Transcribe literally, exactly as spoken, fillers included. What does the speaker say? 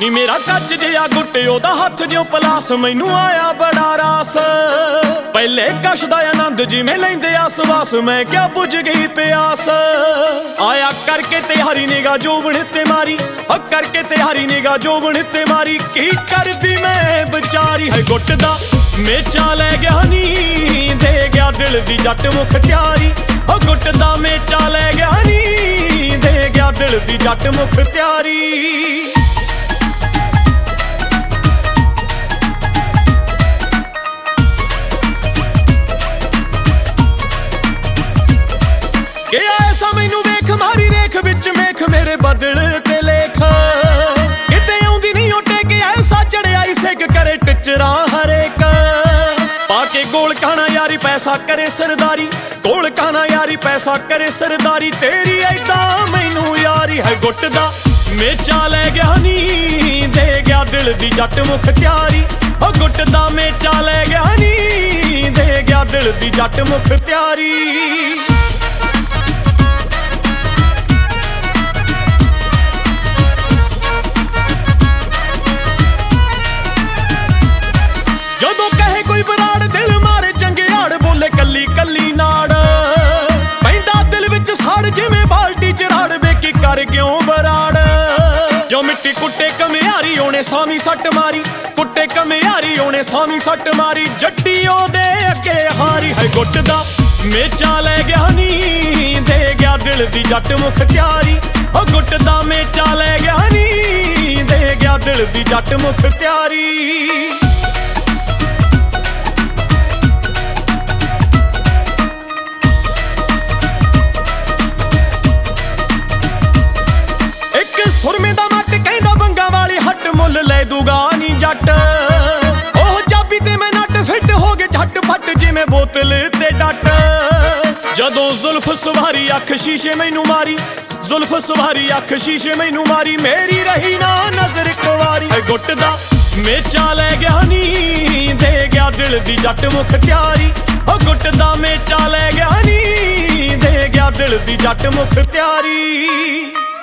ਨੀ ਮੇਰਾ ਕੱਚ ਜਿਹਾ ਗੁੱਟ ਉਹਦਾ ਹੱਥ ਜਿਉ ਪਲਾਸ, ਮੈਨੂੰ ਆਇਆ ਬੜਾ ਰਾਸ। ਪਹਿਲੇ ਕਸ਼ ਦਾ ਆਨੰਦ ਜਿਵੇਂ ਲੈਂਦੇ ਆ ਸਵਾਸ, ਮੈਂ ਕਿਆ ਬੁੱਝ ਗਈ ਪਿਆਸ। ਆਇਆ ਕਰਕੇ ਤੇ ਹਰੀ ਨਿਗਾ ਜੋਬਨ ਤੇ ਮਾਰੀ, ਓ ਕਰਕੇ ਤੇ ਹਰੀ ਨਿਗਾ ਜੋਬਨ ਤੇ ਮਾਰੀ। ਕੀ ਕਰਦੀ ਮੈਂ ਵਿਚਾਰੀ ਹੈ ਗੁੱਟ ਦਾ ਮੇਚਾ ਲੈ ਗਿਆ ਨੀ, ਦੇ ਗਿਆ ਦਿਲ ਦੀ ਜੱਟ ਮੁਖਤਿਆਰੀ। ਓ ਗੁੱਟ ਦਾ ਮੇਚਾ ਲੈ ਗਿਆ ਨੀ, ਦੇ ਗਿਆ ਦਿਲ ਦੀ ਜੱਟ ਮੁਖਤਿਆਰੀ। ਗਿਆ ਐਸਾ ਮੈਨੂੰ ਵੇਖ ਮਾਰੀ ਰੇਖ ਵਿੱਚ ਮੇਖ, ਮੇਰੇ ਬਦਲ ਤੇ ਲੇਖ। ਕਿਤੇ ਆਉਂਦੀ ਨਹੀਂ ਉਹ ਟੇਕ ਐਸਾ ਚੜਿਆਈ ਸਿੱਖ ਕਰੇ ਟਿਚਰਾਂ ਹਰੇਕ। ਪਾ ਕੇ ਗੋਲ ਖਾਣਾ ਯਾਰੀ ਪੈਸਾ ਕਰੇ ਸਰਦਾਰੀ, ਗੋਲ ਖਾਣਾ ਯਾਰੀ ਪੈਸਾ ਕਰੇ ਸਰਦਾਰੀ। ਤੇਰੀ ਐਦਾਂ ਮੈਨੂੰ ਯਾਰੀ ਹੈ ਗੁੱਟ ਦਾ ਮੇਚਾ ਲੈ ਗਿਆ ਨੀ, ਦੇ ਗਿਆ ਦਿਲ ਦੀ ਜੱਟ ਮੁਖਤਿਆਰੀ। ਓ ਗੁੱਟ ਦਾ ਮੇਚਾ ਲੈ ਗਿਆ ਨੀ, ਦੇ ਗਿਆ ਦਿਲ ਦੀ ਜੱਟ ਮੁਖਤਿਆਰੀ। ਜਦੋਂ ਕਹੇ ਕੋਈ ਬਰਾੜ ਦਿਲ ਮਾਰੇ ਚੰਗਿਆੜ, ਬੋਲੇ ਕੱਲੀ ਕੱਲੀ ਨਾੜ। ਪੈਂਦਾ ਦਿਲ ਵਿੱਚ ਸਾੜ ਜਿਵੇਂ ਬਾਲਟੀ ਚ ਰਾੜ, ਵੇਖੀ ਕਰ ਕਿਉਂ ਬਰਾੜ। ਜੋ ਮਿੱਟੀ ਕੁੱਟੇ ਕਮਿਆਰੀ ਉਹਨੇ ਸਾਵੀਂ ਸੱਟ ਮਾਰੀ, ਕੁੱਟੇ ਕਮਿਆਰੀ ਉਹਨੇ ਸਾਵੀਂ ਸੱਟ ਮਾਰੀ। ਜੱਟੀ ਉਹਦੇ ਅੱਗੇ ਹਾਰੀ ਹੈ ਗੁੱਟ ਦਾ ਮੇਚਾ ਲੈ ਗਿਆ ਨੀ, ਦੇ ਗਿਆ ਦਿਲ ਦੀ ਜੱਟ ਮੁਖਤਿਆਰੀ। ਓ ਗੁੱਟ ਦਾ ਮੇਚਾ ਲੈ ਗਿਆ ਨੀ, ਦੇ ਗਿਆ ਦਿਲ ਦੀ ਜੱਟ ਮੁਖਤਿਆਰੀ। ਸੁਰਮੇ ਦਾ ਮੱਟ ਕਹਿੰਦਾ ਬੰਗਾ ਵਾਲੀ ਹੱਟ, ਮੁੱਲ ਲੈ ਦੂਗਾ ਨੀ ਜੱਟ। ਉਹ ਚਾਬੀ ਤੇ ਮੈਂ ਨੱਟ ਫਿੱਟ ਹੋ ਗਏ ਝੱਟ ਫੱਟ, ਜਿਵੇਂ ਬੋਤਲ ਤੇ ਡੱਟ। ਜਦੋਂ ਜ਼ੁਲਫ ਸਵਾਰੀ ਅੱਖ ਸ਼ੀਸ਼ੇ ਮੈਨੂੰ ਮਾਰੀ, ਜ਼ੁਲਫ ਸਵਾਰੀ ਅੱਖ ਸ਼ੀਸ਼ੇ ਮੈਨੂੰ ਮਾਰੀ। ਮੇਰੀ ਰਹੀ ਨਾ ਨਜ਼ਰ ਇੱਕ ਵਾਰੀ ਹੈ ਗੁੱਟ ਦਾ ਮੇਚਾ ਲੈ ਗਿਆ ਨੀ, ਦੇ ਗਿਆ ਦਿਲ ਦੀ ਜੱਟ ਮੁਖਤਿਆਰੀ। ਓ ਗੁੱਟ ਦਾ ਮੇਚਾ ਲੈ ਗਿਆ ਨੀ, ਦੇ ਗਿਆ ਦਿਲ ਦੀ ਜੱਟ ਮੁਖਤਿਆਰੀ।